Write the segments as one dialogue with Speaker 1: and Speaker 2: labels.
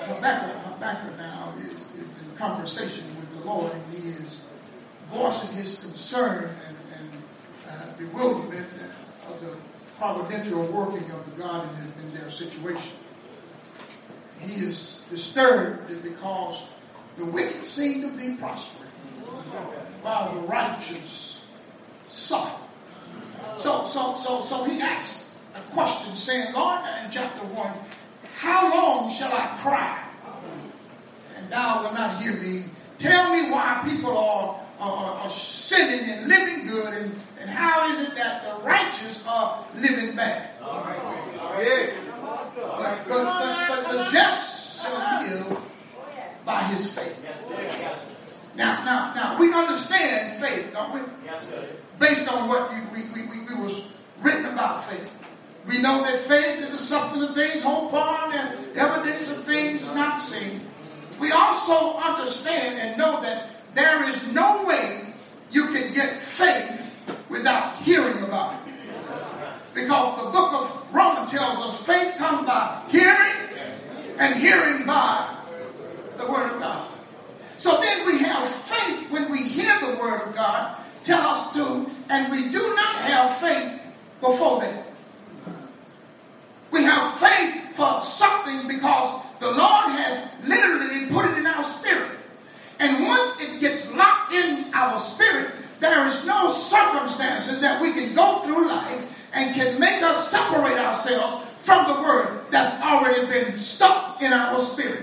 Speaker 1: Habakkuk now is in conversation with the Lord, and he is voicing his concern and bewilderment of the providential working of the God in their situation. He is disturbed because the wicked seem to be prospering while the righteous suffer. So he asks a question saying, Lord, in chapter 1, how long shall I cry and thou wilt not hear me? Tell me why people are sinning and living good, and how is it that the righteous are living bad? But the just shall live by his faith. Now we understand faith, don't we? Based on what we was written about faith. We know that faith is the substance of things hoped for and evidence of things not seen. We also understand and know that there is no way you can get faith without hearing about it. Because the book of Romans tells us faith comes by hearing, and hearing by the word of God. So then we have faith when we hear the word of God tell us to, and we do not have faith before that. We have faith for something because the Lord has literally put it in our spirit. And once it gets locked in our spirit, there is no circumstances that we can go through life and can make us separate ourselves from the word that's already been stuck in our spirit.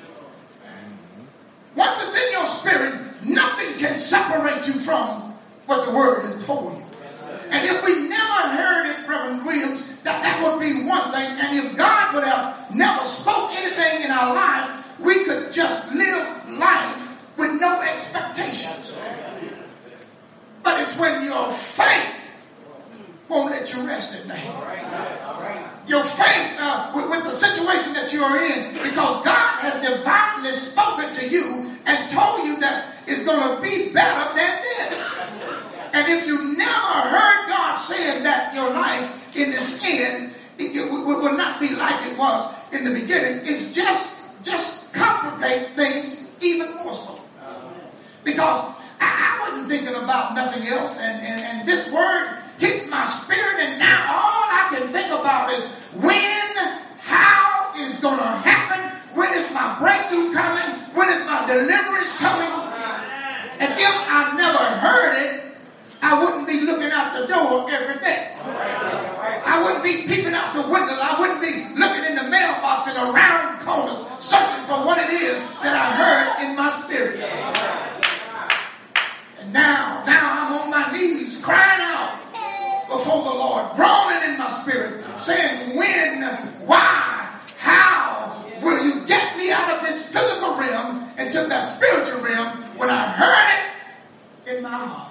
Speaker 1: Once it's in your spirit, nothing can separate you from what the word has told you. And if we never heard it, Reverend Williams, that would be one thing. And if God would have never spoke anything in our life, we could just live life with no expectations. But it's when your faith won't let you rest at night. Your faith with the situation that you are in, because God has divinely spoken to you and told you that it's going to be better than this. And if you never heard God saying that your life in this end, it will not be like it was in the beginning. It's just complicate things even more so. Because I wasn't thinking about nothing else, and this word hit my spirit, and now all I can think about is when, how is going to happen, when is my breakthrough coming, when is my deliverance coming. And if I never heard it, I wouldn't be looking out the door every day. I wouldn't be peeping out the windows. I wouldn't be looking in the mailbox and around corners searching for what it is that I heard in my spirit. And now I'm on my knees crying out before the Lord, groaning in my spirit, saying, when, why, how will you get me out of this physical realm into that spiritual realm when I heard it in my heart?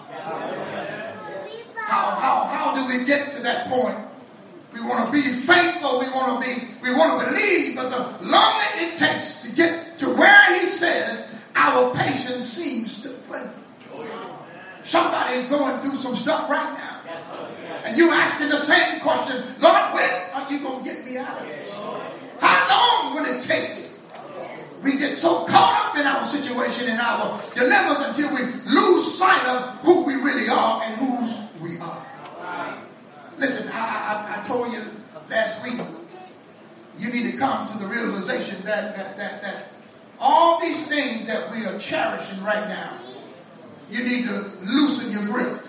Speaker 1: How do we get to that point? We want to be faithful. We want to believe. But the longer it takes to get to where he says, our patience seems to dwindle. Somebody's going through some stuff right now. And you asking the same question, Lord, when are you going to get me out of this? How long will it take? We get so caught up in our situation and our dilemmas until we lose sight of who we really are and whose we are. Listen, I told you last week, you need to come to the realization that all these things that we are cherishing right now, you need to loosen your grip.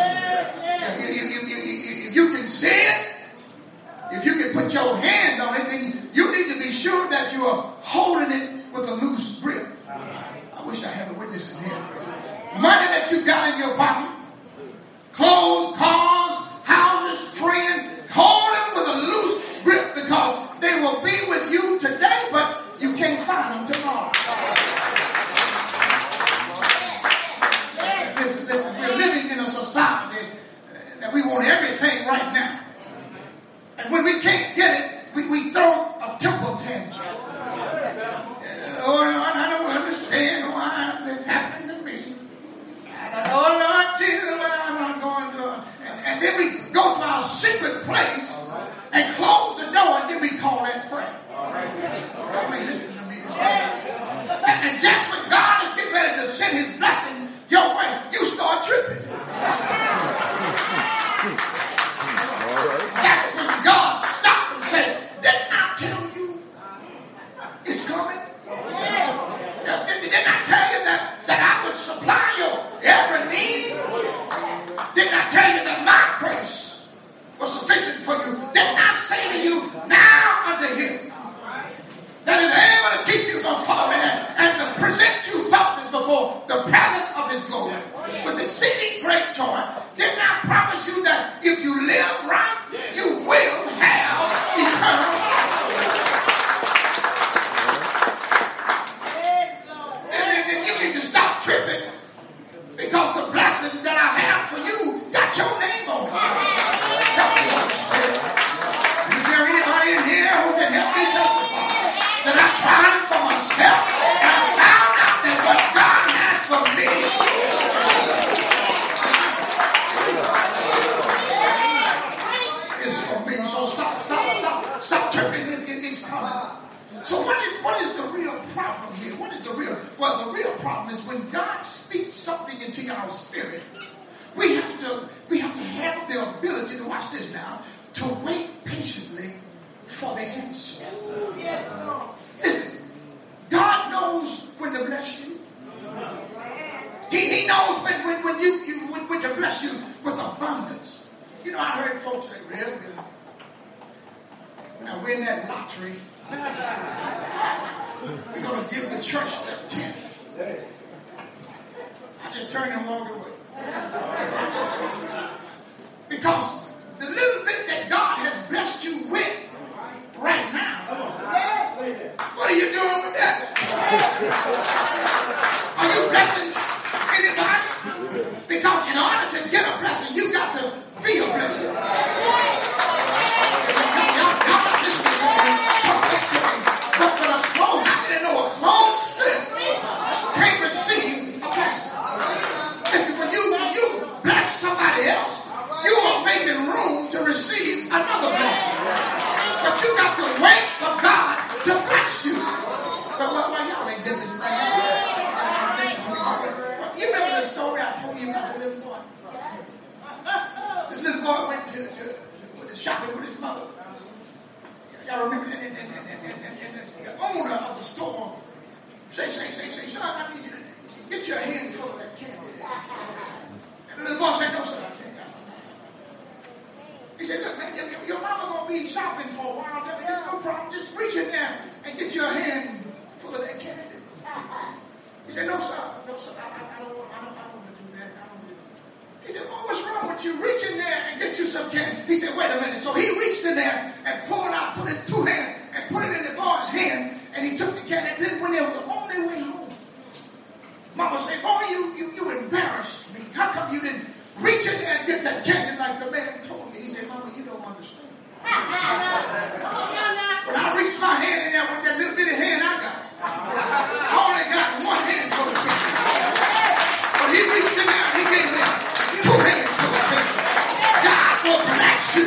Speaker 1: If you can see it, if you can put your hand on it, then you need to be sure that you are holding it with a loose grip. I wish I had a witness in here. Money that you got in your pocket, clothes, cars, houses, friends, hold them with a loose grip because they will be with you today, but you can't find them tomorrow. Listen, we're living in a society that we want everything right now. And when we can't get it, we throw a temper tantrum. I don't understand why this happened to me. Oh, Lord before the presence of his glory with exceeding great joy. Didn't I promise you that if you live right, you will have eternal life? And you need to stop tripping because the blessing that I have for you got your name on it. Help me understand. Is there anybody in here who can help me testify that I tried it for myself and I found out that what God has for me is for me? So stop tripping. It's coming. So what is the real problem here? What is the real? Well, the real problem is when God speaks something into our spirit, we have to have the ability to watch this now, to wait patiently for the answer. Listen, God knows when to bless you. He knows when to bless you with abundance. You know, I heard folks say, really? When I win that lottery, we're going to give the church that 10th. I just turned and walked away. Because the little bit that God has blessed you with right now, what are you doing with that? Are you blessing anybody? Because in order to get a blessing, you got to be a blessing. Y'all not listening to me. Talk back to me. But a closed, how can I know a closed fist can't receive a blessing? Listen, when you bless somebody else, you are making room to receive another blessing. But you got to wait for God to bless you. But why y'all ain't get this thing? You remember the story I told you about the little boy? This little boy went to shopping with his mother. Y'all remember? And the owner of the store say, son, I need you to get your hand full of that candy. And the little boy said, no, sir, I can't. He said, look, man, your mama going to be shopping for a while. There's no problem. Just reach in there and get your hand full of that candy. He said, no, sir, I don't want to do that. I don't do it. He said, well, what's wrong with you? Reach in there and get you some candy. He said, wait a minute. So he reached in there and put his two hands and put it in the boy's hand, and he took the candy. And then when they was on their way home, Mama said, boy, you embarrassed me. How come you didn't reach in there and get that candy like the man told you? He said, Mama, you don't understand. When I reached my hand in there with that little bitty hand I got, I only got one hand for the candy. But he reached in there and he gave me two hands for the candy. God will bless you.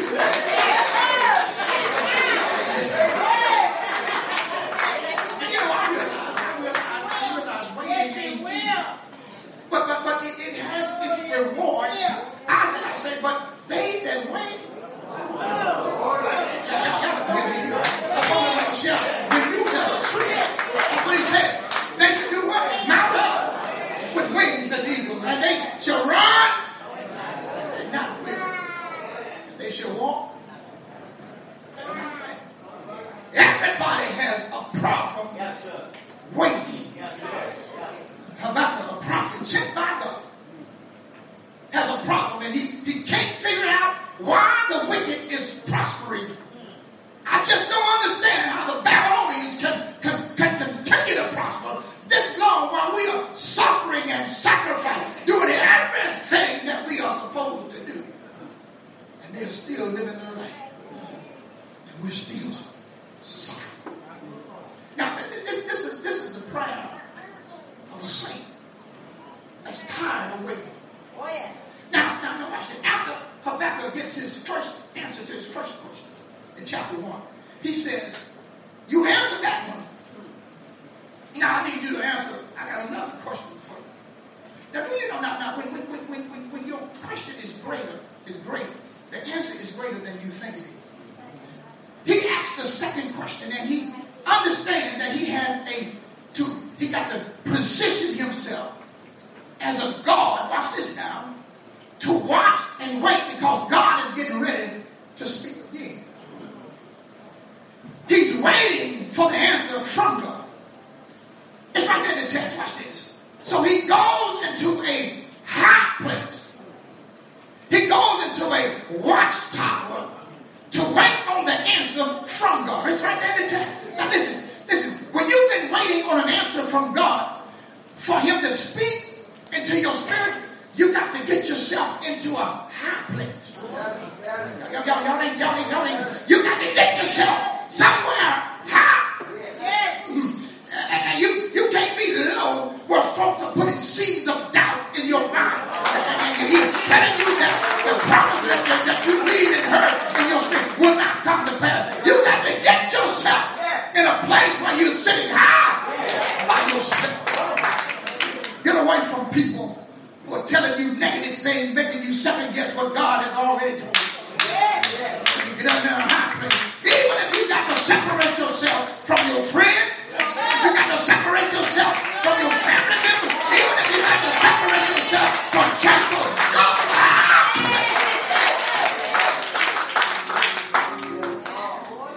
Speaker 1: And you know, I realize waiting ain't easy. But it has its reward. I say, but they that wait. Renew their strength. That's what he said. They should do what? Mount up with wings as eagles. And they shall run and not weary. They shall walk and not faint. Everybody has a problem waiting. Habakkuk, a prophet sent by God, has a problem, and he can't figure out why the wicked is prospering. I just don't understand how the Babylonians can continue to prosper this long while we are suffering and sacrificing, doing everything that we are supposed to do. And they're still living their life. And we're still suffering. Now, this is the prayer of a saint that's tired of waiting.
Speaker 2: Oh, yeah.
Speaker 1: Now, watch this. After Habakkuk gets his first answer to his first question in chapter 1, he says, you answered that one. Now, I need you to answer. I got another question for you. Now, do you know, when your question is great, the answer is greater than you think it is. He asked the second question, and he understands that he got to position himself as a God, watch this now, to watch and wait because God is getting ready to speak again. He's waiting for the answer from God. It's right there in the text. Watch this. So So he goes into a high place. He goes into a watchtower to wait on the answer from God. It's right there in the text. Now listen. When you've been waiting on an answer from God for him to speak into your spirit, you got to get yourself into a high place. Y'all ain't. You got to get yourself somewhere high. And you can't be low where folks are putting seeds of doubt in your mind. And he's telling you that the promise that you read and heard in your spirit will not come to pass. You got to get yourself in a place where you're sitting high by yourself. Get away from people who are telling you negative things, making you second guess what God has already told you. You get out there in a high place. Even if you got to separate yourself from your friends,